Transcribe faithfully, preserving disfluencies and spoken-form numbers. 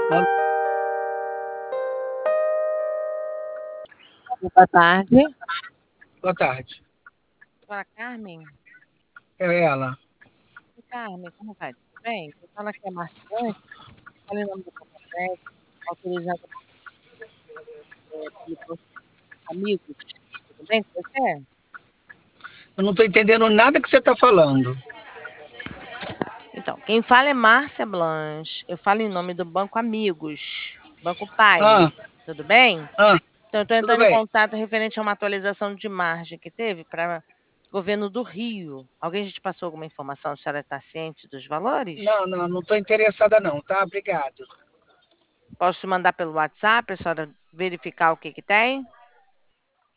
Alô? Boa tarde. Boa tarde. Fala, Carmen. É ela. Carmen, como vai? Tudo bem? Quem fala aqui é Márcia Blanche. Fala em nome do Copacabana, autorizado eh, pelo Banco Amigos. Tudo bem com você? Eu não estou entendendo nada que você está falando. Então, quem fala é Márcia Blanche. Eu falo em nome do Banco Amigos, Banco Pai. Ah, Tudo bem? ah, Então, eu estou tudo entrando em bem. contato referente a uma atualização de margem que teve para governo do Rio. Alguém já te passou alguma informação? A senhora está ciente dos valores? Não, não, não estou interessada não, tá? Obrigado. Posso te mandar pelo WhatsApp, para a senhora verificar o que que tem?